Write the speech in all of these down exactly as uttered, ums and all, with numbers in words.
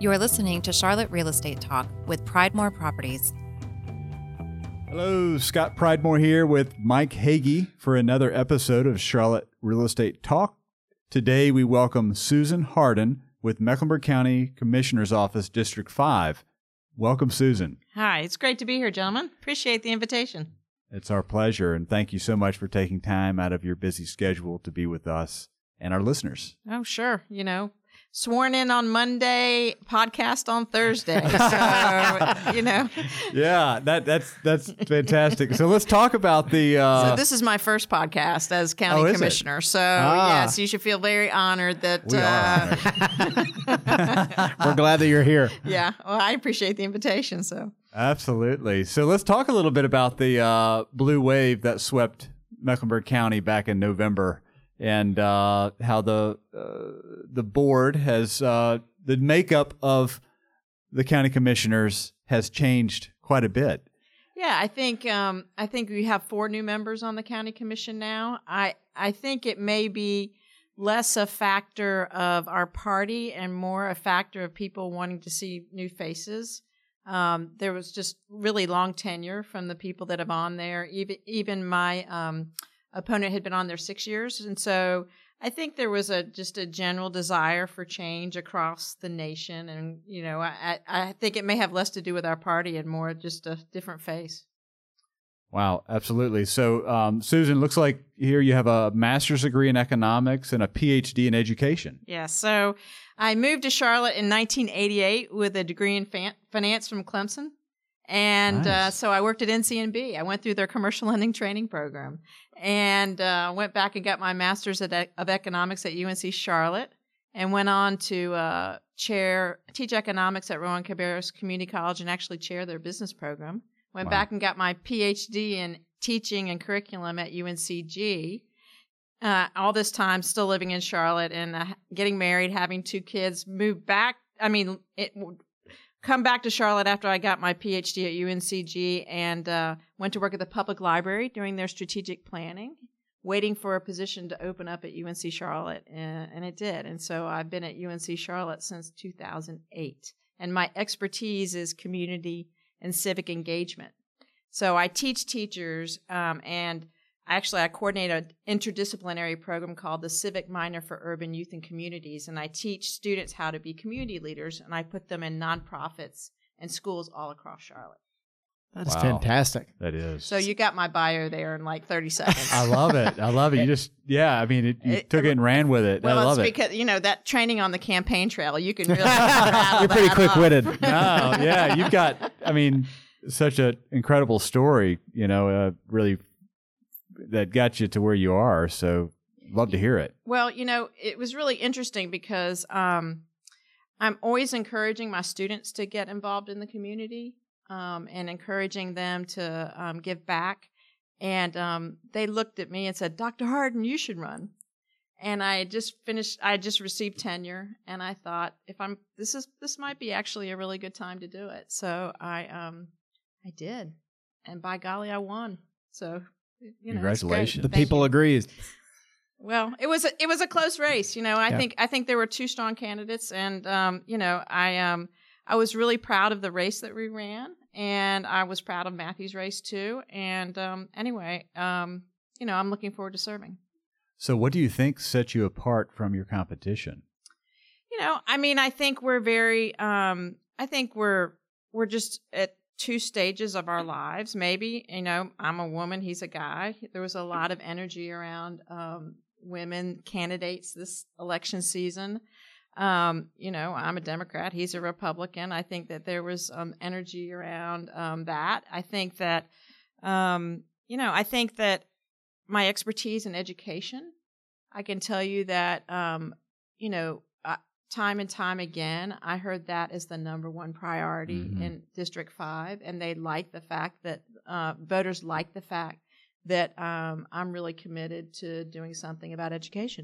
You are listening to Charlotte Real Estate Talk with Pridemore Properties. Hello, Scott Pridemore here with Mike Hagee for another episode of Charlotte Real Estate Talk. Today we welcome Susan Hardin with Mecklenburg County Commissioner's Office, District five. Welcome, Susan. Hi, it's great to be here, gentlemen. Appreciate the invitation. It's our pleasure, and thank you so much for taking time out of your busy schedule to be with us and our listeners. Oh, sure. You know, sworn in on Monday, podcast on Thursday. So, you know. Yeah, that that's that's fantastic. So let's talk about the... Uh, so this is my first podcast as county oh, commissioner. It? So, ah. yes, you should feel very honored that... We uh, are honored. We're glad that you're here. Yeah, well, I appreciate the invitation, so... Absolutely. So let's talk a little bit about the uh, blue wave that swept Mecklenburg County back in November, and uh, how the uh, the board has uh, the makeup of the county commissioners has changed quite a bit. Yeah, I think um, I think we have four new members on the county commission now. I I think it may be less a factor of our party and more a factor of people wanting to see new faces. Um, there was just really long tenure from the people that have on there. Even even my um, opponent had been on there six years, and so I think there was a just a general desire for change across the nation. And you know, I I think it may have less to do with our party and more just a different face. Wow, absolutely. So, um, Susan, looks like here you have a master's degree in economics and a P H D in education. Yeah, so I moved to Charlotte in nineteen eighty-eight with a degree in fan- finance from Clemson. And Nice. uh, so I worked at N C N B. I went through their commercial lending training program and uh, went back and got my master's of, of economics at U N C Charlotte and went on to uh, chair, teach economics at Rowan Cabarrus Community College and actually chair their business program. Went Wow. back and got my P H D in teaching and curriculum at U N C G. Uh, all this time still living in Charlotte and uh, getting married, having two kids, moved back. I mean, it come back to Charlotte after I got my P H D at U N C G and uh, went to work at the public library doing their strategic planning, waiting for a position to open up at U N C Charlotte, and, and it did. And so I've been at U N C Charlotte since two thousand eight. And my expertise is community and civic engagement. So I teach teachers, um, and actually I coordinate an interdisciplinary program called the Civic Minor for Urban Youth and Communities, and I teach students how to be community leaders, and I put them in nonprofits and schools all across Charlotte. That's Wow. fantastic. That is. So you got my bio there in like thirty seconds. I love it. I love it. You just, yeah, I mean, it, you It- took it and ran with it. Well, I love it's it. because, you know, that training on the campaign trail, you can really rattle You're pretty that quick-witted. off. No, yeah, you've got, I mean, such an incredible story, you know, uh, really that got you to where you are. So love to hear it. Well, you know, it was really interesting because um, I'm always encouraging my students to get involved in the community um, and encouraging them to um, give back. And um, they looked at me and said, Doctor Hardin, you should run. And I just finished, I just received tenure. And I thought, if I'm, this is, this might be actually a really good time to do it. So I, um, I did. And by golly, I won. So, you know, Congratulations. The Thank people you. agrees. Well, it was a, it was a close race, you know. I Yeah. think I think there were two strong candidates, and um, you know, I um I was really proud of the race that we ran, and I was proud of Matthew's race too. And um, anyway, um, you know, I'm looking forward to serving. So what do you think sets you apart from your competition? You know, I mean, I think we're very, um, I think we're we're just at two stages of our lives. Maybe, you know, I'm a woman, he's a guy. There was a lot of energy around um, women candidates this election season. Um, you know, I'm a Democrat, he's a Republican. I think that there was um, energy around um, that. I think that, um, you know, I think that my expertise in education, I can tell you that, um, you know, uh, time and time again, I heard that as the number one priority Mhm. in District five, and they like the fact that uh, voters like the fact that um, I'm really committed to doing something about education.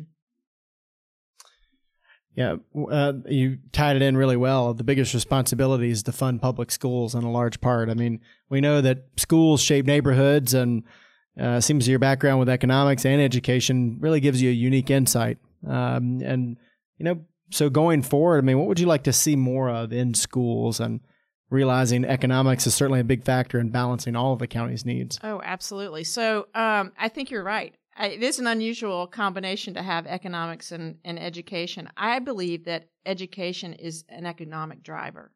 Yeah, uh, you tied it in really well. The biggest responsibility is to fund public schools in a large part. I mean, we know that schools shape neighborhoods, and uh, seems your background with economics and education really gives you a unique insight. Um, and, you know, so going forward, I mean, what would you like to see more of in schools, and realizing economics is certainly a big factor in balancing all of the county's needs? Oh, absolutely. So um, I think you're right. I, it is an unusual combination to have economics and, and education. I believe that education is an economic driver.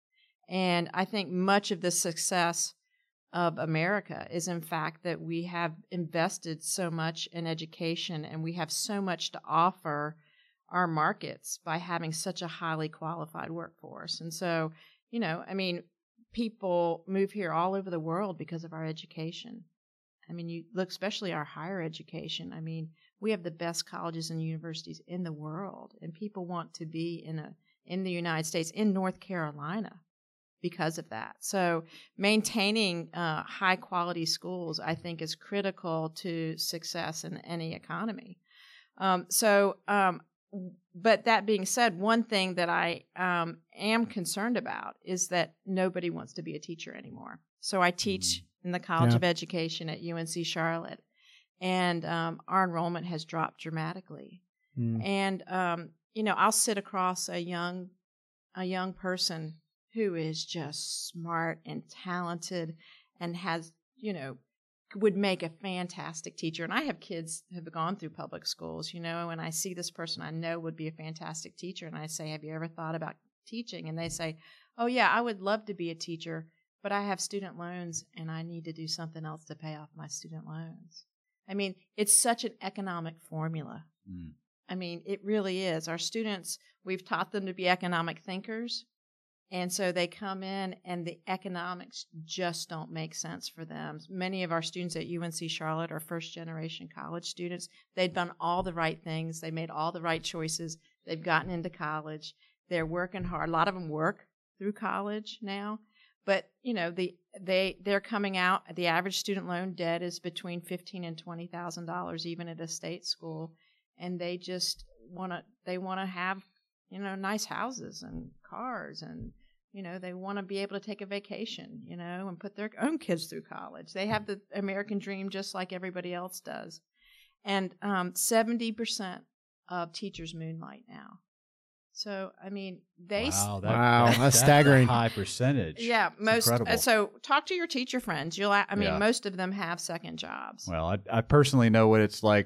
And I think much of the success of America is, in fact, that we have invested so much in education, and we have so much to offer our markets by having such a highly qualified workforce. And so, you know, I mean, people move here all over the world because of our education. I mean, you look, especially our higher education. I mean, we have the best colleges and universities in the world, and people want to be in a in the United States, in North Carolina, because of that. So maintaining uh, high quality schools, I think, is critical to success in any economy. Um, so, um, but that being said, one thing that I um, am concerned about is that nobody wants to be a teacher anymore. So I teach in the College Yeah. of Education at U N C Charlotte, and um, our enrollment has dropped dramatically. Mm. And um, you know, I'll sit across a young a young person who is just smart and talented and has, you know, would make a fantastic teacher. And I have kids who have gone through public schools, you know, and I see this person I know would be a fantastic teacher. And I say, have you ever thought about teaching? And they say, oh, yeah, I would love to be a teacher, but I have student loans and I need to do something else to pay off my student loans. I mean, it's such an economic formula. Mm. I mean, it really is. Our students, we've taught them to be economic thinkers. And so they come in and the economics just don't make sense for them. Many of our students at U N C Charlotte are first generation college students. They've done all the right things. They made all the right choices. They've gotten into college. They're working hard. A lot of them work through college now. But, you know, the they they're coming out, the average student loan debt is between fifteen thousand dollars and twenty thousand dollars even at a state school. And they just want to they want to have, you know, nice houses and cars, and you know, they want to be able to take a vacation, you know, and put their own kids through college. They have the American dream just like everybody else does. And um, seventy percent of teachers moonlight now. So, I mean, they... Wow, that, Wow, that- that's a staggering. high percentage. Yeah, It's most... incredible. Uh, so, talk to your teacher friends. You'll. I mean, Yeah. most of them have second jobs. Well, I, I personally know what it's like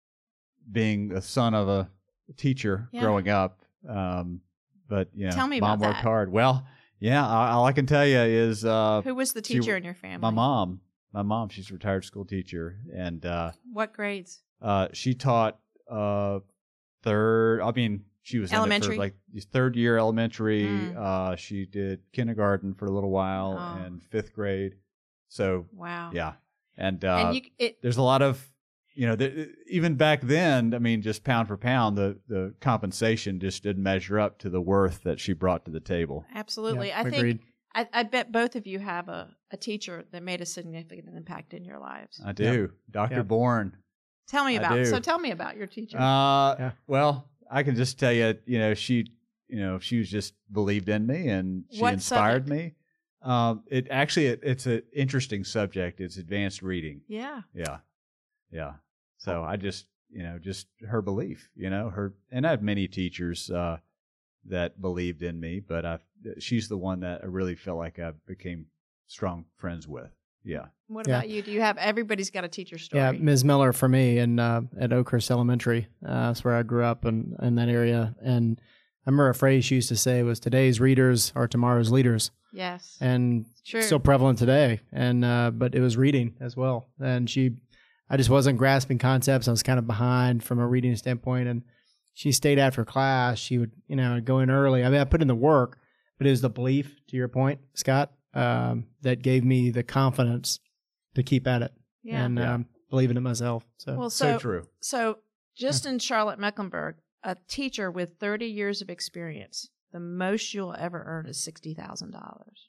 being the son of a teacher Yeah. growing up. Um, but, you know, Tell me mom about worked that. hard. Well, yeah, I, all I can tell you is uh, Who was the she- teacher in your family? my mom. My mom, she's a retired school teacher. And uh, What grades? uh, she taught uh, third, I mean, she was in it Elementary? for like third year elementary. Mm. Uh, she did kindergarten for a little while Oh. and fifth grade. So, Wow. yeah. And, uh, And you, it, there's a lot of, you know, th- even back then, I mean, just pound for pound, the, the compensation just didn't measure up to the worth that she brought to the table. absolutely. Yeah, I think... agreed. I, I bet both of you have a, a teacher that made a significant impact in your lives. I do. Doctor Yeah. Bourne. Tell me I about. do. So tell me about your teacher. Uh, Yeah. Well, I can just tell you, you know, she, you know, she was just believed in me and she What inspired subject? me. Um, it actually, it, it's an interesting subject. It's advanced reading. yeah. Yeah. Yeah. So I just, you know, just her belief, you know, her, and I have many teachers, uh, that believed in me, but I, she's the one that I really felt like I became strong friends with. Yeah. What Yeah. about you? Do you have? Everybody's got a teacher story. Yeah, Miz Miller for me, and uh, at Oakhurst Elementary. Uh, that's where I grew up in, in that area. And I remember a phrase she used to say was, "Today's readers are tomorrow's leaders," Yes. and Sure. still prevalent today. And uh, but it was reading as well. And she, I just wasn't grasping concepts. I was kind of behind from a reading standpoint. And she stayed after class. She would, you know, go in early. I mean, I put in the work, but it was the belief, to your point, Scott, um, that gave me the confidence to keep at it yeah. and Yeah. um, believing in myself. So. well, So, so true. so just in Charlotte Mecklenburg, a teacher with thirty years of experience, the most you'll ever earn is sixty thousand dollars.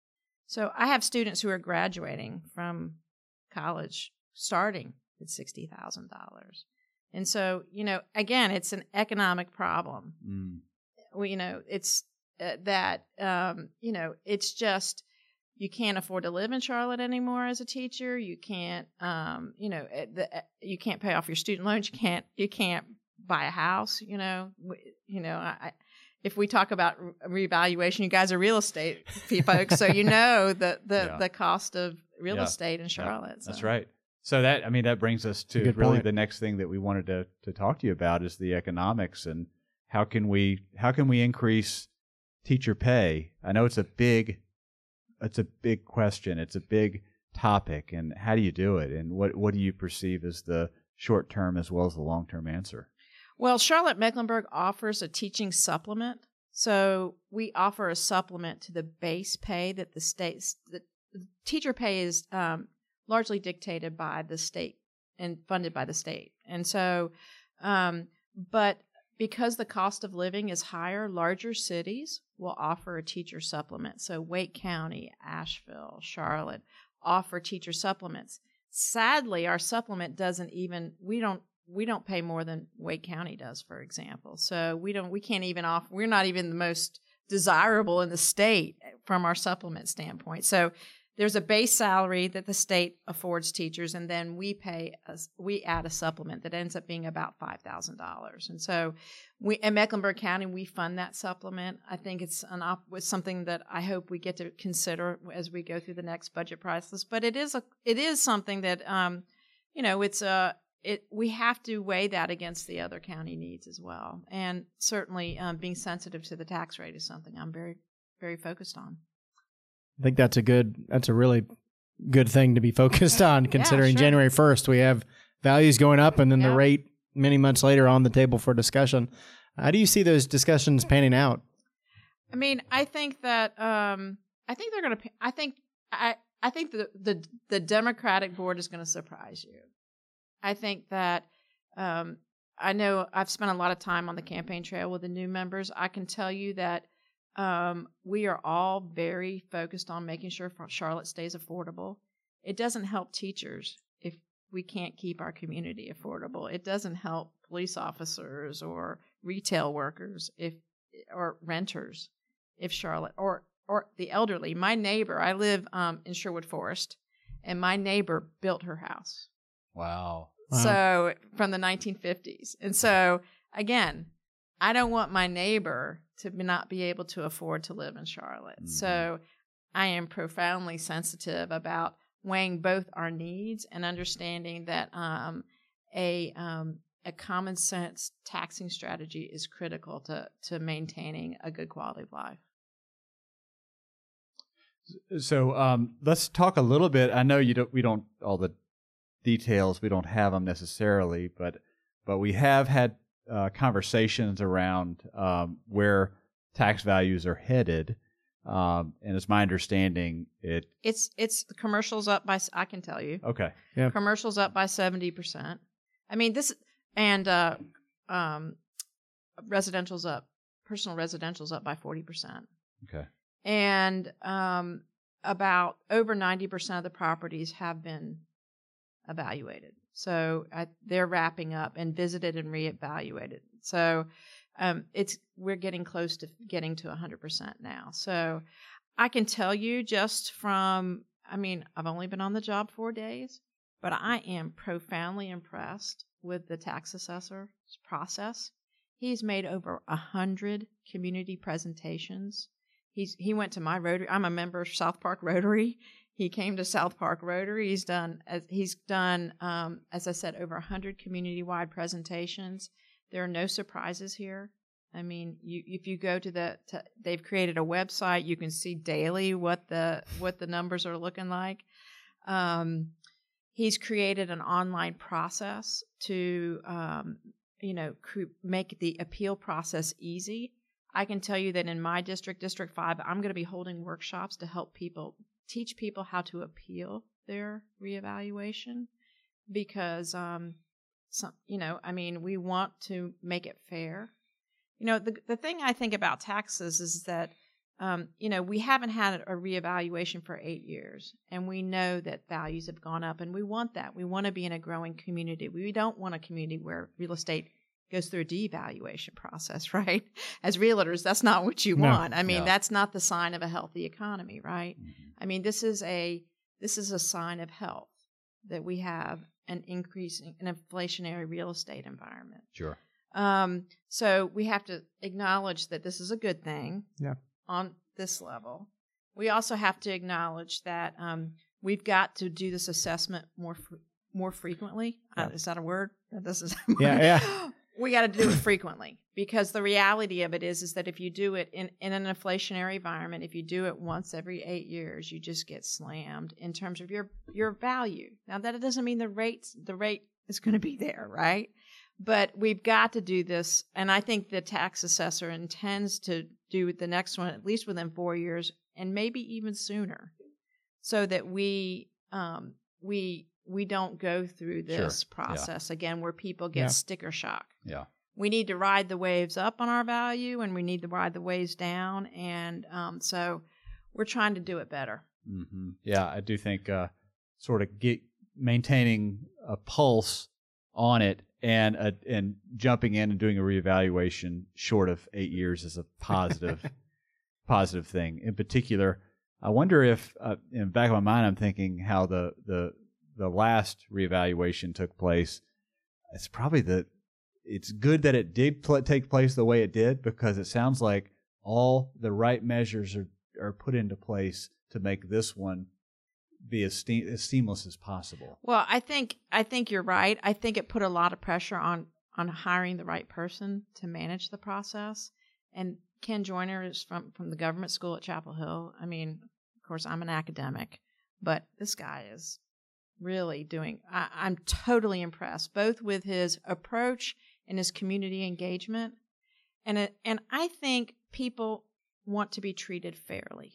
So I have students who are graduating from college, starting at sixty thousand dollars. And so, you know, again, it's an economic problem. Mm. Well, you know, it's uh, that, um, you know, it's just, you can't afford to live in Charlotte anymore as a teacher. You can't, um, you know, uh, the, uh, you can't pay off your student loans. You can't, you can't buy a house. You know, we, you know, I, if we talk about re- reevaluation, you guys are real estate folks, so you know the the, Yeah. the cost of real Yeah. estate in Charlotte. Yeah, that's so. right. So that, I mean, that brings us to Good really point. the next thing that we wanted to, to talk to you about is the economics and how can we, how can we increase teacher pay? I know it's a big, it's a big question. It's a big topic. And how do you do it? And what, what do you perceive as the short term as well as the long term answer? Well, Charlotte Mecklenburg offers a teaching supplement. So we offer a supplement to the base pay that the state, the, the teacher pay is um, largely dictated by the state and funded by the state. And so, um, but because the cost of living is higher, larger cities will offer a teacher supplement. So Wake County, Asheville, Charlotte offer teacher supplements. Sadly, our supplement doesn't even, we don't, we don't pay more than Wake County does, for example. So we don't, we can't even offer, we're not even the most desirable in the state from our supplement standpoint. So there's a base salary that the state affords teachers, and then we pay, a, we add a supplement that ends up being about five thousand dollars. And so we, in Mecklenburg County, we fund that supplement. I think it's an op, it's something that I hope we get to consider as we go through the next budget process. But it is a, it is something that, um, you know, it's a, It we have to weigh that against the other county needs as well, and certainly um, being sensitive to the tax rate is something I'm very, very focused on. I think that's a good, that's a really good thing to be focused on, considering sure. January first we have values going up and then Yeah. the rate many months later on the table for discussion. How do you see those discussions panning out? I mean, I think that um, I think they're going to. I think I I think the the the Democratic board is going to surprise you. I think that um, I know I've spent a lot of time on the campaign trail with the new members. I can tell you that um, we are all very focused on making sure Charlotte stays affordable. It doesn't help teachers if we can't keep our community affordable. It doesn't help police officers or retail workers if or renters if Charlotte or or the elderly. My neighbor, I live um, in Sherwood Forest, and my neighbor built her house. Wow. Wow. So from the nineteen fifties. And so, again, I don't want my neighbor to not be able to afford to live in Charlotte. Mhm. So I am profoundly sensitive about weighing both our needs and understanding that um, a um, a common sense taxing strategy is critical to, to maintaining a good quality of life. So um, let's talk a little bit. I know you don't. We don't all the details. We don't have them necessarily, but but we have had uh, conversations around um, where tax values are headed, um, and it's my understanding it. It's it's the commercials up by I can tell you. Okay. Yeah. Commercials up by seventy percent. I mean this and uh, um, residential's up. Personal residential's up by forty percent. Okay. And um, about over ninety percent of the properties have been evaluated. So I, they're wrapping up and visited and reevaluated. So um, it's we're getting close to getting to one hundred percent now. So I can tell you just from, I mean, I've only been on the job four days, but I am profoundly impressed with the tax assessor's process. He's made over one hundred community presentations. He's he went to my Rotary. I'm a member of South Park Rotary. He came to South Park Rotary. He's done as he's done um, as I said, over a hundred community-wide presentations. There are no surprises here. I mean, you if you go to the to, they've created a website. You can see daily what the what the numbers are looking like. Um, he's created an online process to um, you know cr- make the appeal process easy. I can tell you that in my district, District five, I'm going to be holding workshops to help people, teach people how to appeal their reevaluation because, um, some, you know, I mean, we want to make it fair. You know, the the thing I think about taxes is that, um, you know, we haven't had a reevaluation for eight years, and we know that values have gone up, and we want that. We want to be in a growing community. We don't want a community where real estate goes through a devaluation process, right? As realtors, that's not what you No. want. I mean, No. that's not the sign of a healthy economy, right? Mm-hmm. I mean, this is a this is a sign of health that we have an increasing an inflationary real estate environment. Sure. Um, so we have to acknowledge that this is a good thing Yeah. on this level. We also have to acknowledge that um, we've got to do this assessment more fr- more frequently. Yeah. Uh, is that a word? This is Yeah, yeah. We got to do it frequently, because the reality of it is is that if you do it in, in an inflationary environment, if you do it once every eight years, you just get slammed in terms of your your value. Now that doesn't mean the rates the rate is going to be there, right? But we've got to do this, and I think the tax assessor intends to do the next one at least within four years, and maybe even sooner, so that we um, we we don't go through this Sure. process yeah. again where people get Yeah. sticker shock. Yeah. We need to ride the waves up on our value, and we need to ride the waves down, and um, so we're trying to do it better. Mm-hmm. Yeah, I do think uh, sort of get maintaining a pulse on it and uh, and jumping in and doing a reevaluation short of eight years is a positive positive thing. In particular, I wonder if uh, in the back of my mind, I'm thinking how the the the last reevaluation took place. It's probably the it's good that it did pl- take place the way it did, because it sounds like all the right measures are, are put into place to make this one be as, ste- as seamless as possible. Well, I think I think you're right. I think it put a lot of pressure on on hiring the right person to manage the process. And Ken Joyner is from, from the government school at Chapel Hill. I mean, of course, I'm an academic, but this guy is really doing, I, I'm totally impressed, both with his approach and his community engagement. And it, and I think people want to be treated fairly.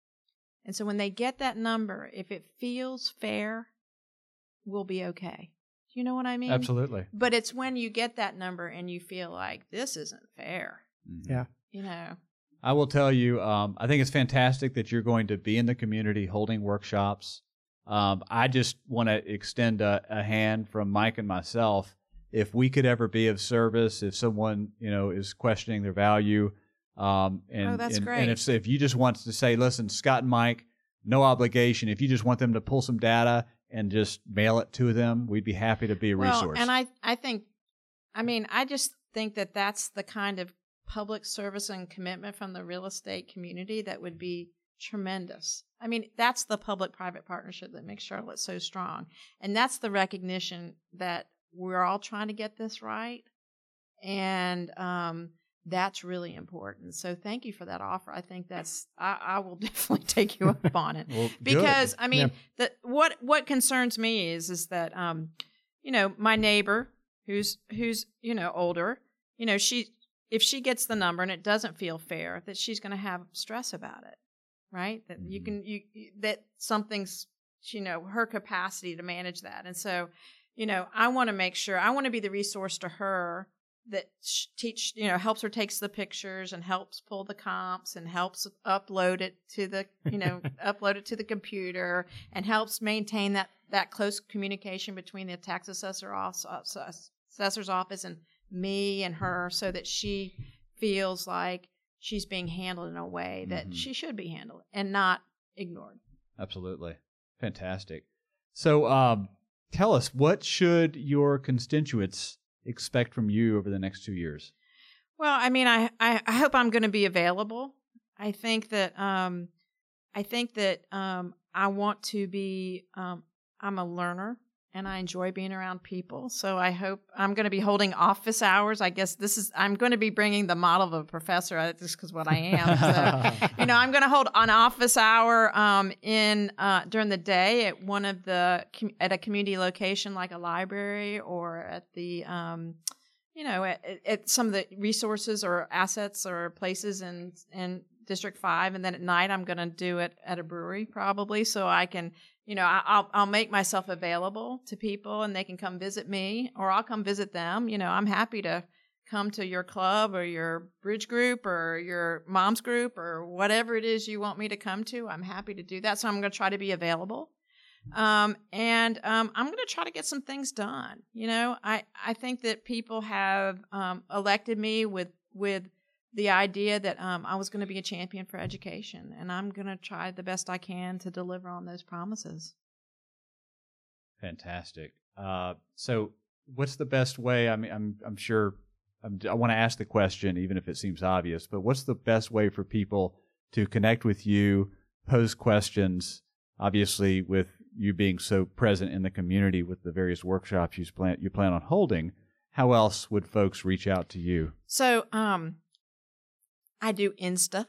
And so when they get that number, if it feels fair, we'll be okay. Do you know what I mean? Absolutely. But it's when you get that number and you feel like this isn't fair. Mm-hmm. Yeah. You know. I will tell you, um, I think it's fantastic that you're going to be in the community holding workshops. Um, I just want to extend a, a hand from Mike and myself. If we could ever be of service, if someone, you know, is questioning their value, um, and, oh, that's and, great. and if, if you just want to say, listen, Scott and Mike, no obligation. If you just want them to pull some data and just mail it to them, we'd be happy to be a well, resource. And I, I think, I mean, I just think that that's the kind of public service and commitment from the real estate community that would be tremendous. I mean, that's the public-private partnership that makes Charlotte so strong. And that's the recognition that we're all trying to get this right. And um, that's really important. So thank you for that offer. I think that's, I, I will definitely take you up on it. Well, because, good. I mean, Yeah. the, what, what concerns me is, is that, um, you know, my neighbor who's, who's, you know, older, you know, she, if she gets the number and it doesn't feel fair, that she's going to have stress about it, right? That you can, you, that something's, you know, her capacity to manage that. And so, you know, I want to make sure, I want to be the resource to her that teach, you know, helps her takes the pictures and helps pull the comps and helps upload it to the, you know, upload it to the computer and helps maintain that, that close communication between the tax assessor office, assessor's office and me and her, so that she feels like she's being handled in a way that mm-hmm. she should be handled and not ignored. Absolutely. Fantastic. So um, tell us, what should your constituents expect from you over the next two years? Well, I mean, I, I, I hope I'm going to be available. I think that um, I think that um, I want to be, um, I'm a learner. And I enjoy being around people. So I hope I'm going to be holding office hours. I guess this is, I'm going to be bringing the model of a professor just because what I am. So, you know, I'm going to hold an office hour um, in uh, during the day at one of the, at a community location like a library or at the, um, you know, at, at some of the resources or assets or places in, in District five. And then at night, I'm going to do it at a brewery probably, so I can, you know, I'll I'll make myself available to people and they can come visit me or I'll come visit them. You know, I'm happy to come to your club or your bridge group or your mom's group or whatever it is you want me to come to. I'm happy to do that. So I'm going to try to be available. Um, and um, I'm going to try to get some things done. You know, I, I think that people have um, elected me with with the idea that um, I was going to be a champion for education, and I'm going to try the best I can to deliver on those promises. Fantastic. Uh, so what's the best way? I mean, I'm I'm sure I'm, I want to ask the question, even if it seems obvious, but what's the best way for people to connect with you, pose questions, obviously with you being so present in the community with the various workshops you plan, you plan on holding? How else would folks reach out to you? So um, I do Insta.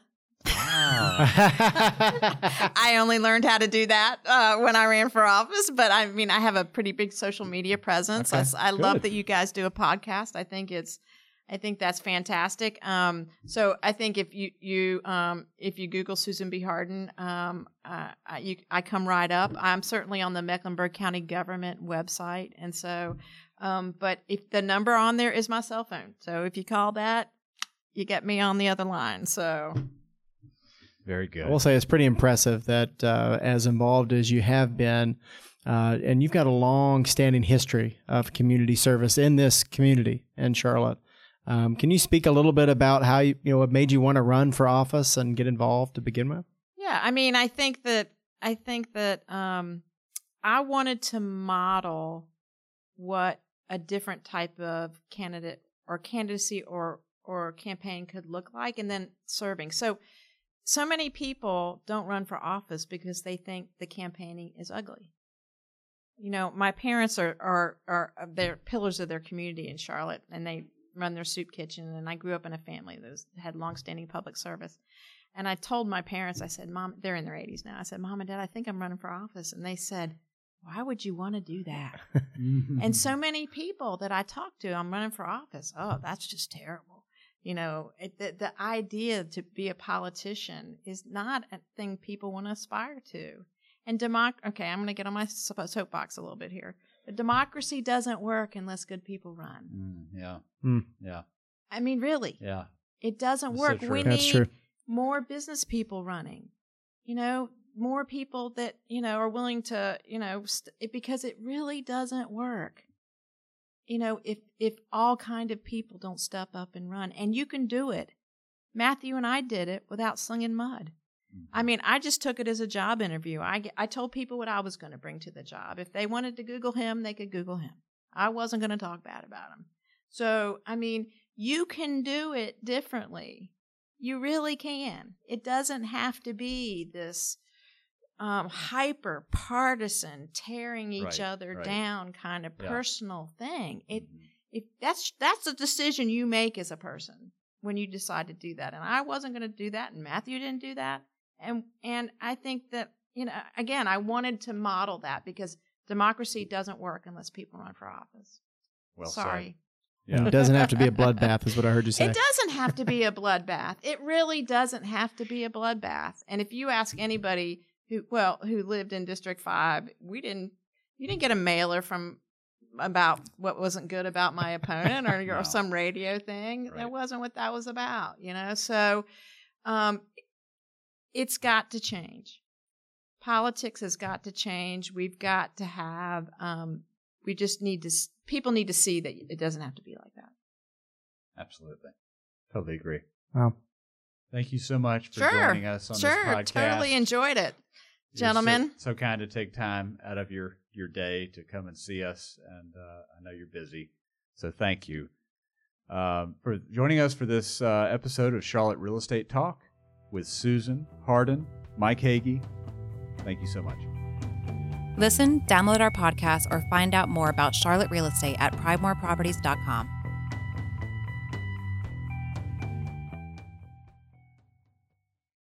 I only learned how to do that uh, when I ran for office, but I mean, I have a pretty big social media presence. Okay, I, I love good. that you guys do a podcast. I think it's, I think that's fantastic. Um, so I think if you you um, if you Google Susan B. Hardin, um, uh, I, you, I come right up. I'm certainly on the Mecklenburg County government website, and so, um, but if the number on there is my cell phone, so if you call that, you get me on the other line. So. Very good. I will say it's pretty impressive that uh, as involved as you have been, uh, and you've got a long-standing history of community service in this community in Charlotte. Um, can you speak a little bit about how you, you know, what made you want to run for office and get involved to begin with? Yeah, I mean, I think that I think that um, I wanted to model what a different type of candidate or candidacy or or campaign could look like, and then serving. So. So many people don't run for office because they think the campaigning is ugly. You know, my parents are are are they're pillars of their community in Charlotte, and they run their soup kitchen. And I grew up in a family that was, had longstanding public service. And I told my parents, I said, "Mom," they're in their eighties now. I said, "Mom and Dad, I think I'm running for office." And they said, "Why would you want to do that?" And so many people that I talk to, I'm running for office. Oh, that's just terrible. You know, it, the, the idea to be a politician is not a thing people want to aspire to. And democ- okay, I'm going to get on my soapbox a little bit here. But democracy doesn't work unless good people run. Mm, yeah. Mm. Yeah. I mean, really. Yeah. It doesn't That's work. so true. We That's need true. more business people running. You know, more people that, you know, are willing to, you know, st- it, because it really doesn't work. You know, if if all kind of people don't step up and run, and you can do it. Matthew and I did it without slinging mud. Mm-hmm. I mean, I just took it as a job interview. I, I told people what I was going to bring to the job. If they wanted to Google him, they could Google him. I wasn't going to talk bad about him. So, I mean, you can do it differently. You really can. It doesn't have to be this Um, hyper partisan, tearing each Right, other right. down kind of Yeah. personal thing. It, Mhm. if that's that's a decision you make as a person when you decide to do that. And I wasn't going to do that, and Matthew didn't do that. And and I think that, you know, again, I wanted to model that because democracy doesn't work unless people run for office. Well Sorry. said. Yeah. It doesn't have to be a bloodbath, is what I heard you say. It doesn't have to be a bloodbath. It really doesn't have to be a bloodbath. And if you ask anybody who, well, who lived in District Five, we didn't, you didn't get a mailer from about what wasn't good about my opponent or, No. or some radio thing. Right. That wasn't what that was about, you know? So, um, it's got to change. Politics has got to change. We've got to have, um, we just need to, people need to see that it doesn't have to be like that. Absolutely. Totally agree. Wow. Thank you so much for Sure. joining us on Sure. this podcast. Totally enjoyed it. You're Gentlemen. So, so kind to take time out of your, your day to come and see us, and uh, I know you're busy, so thank you um, for joining us for this uh, episode of Charlotte Real Estate Talk with Susan Hardin, Mike Hagee. Thank you so much. Listen, download our podcast, or find out more about Charlotte Real Estate at Pridemore Properties dot com.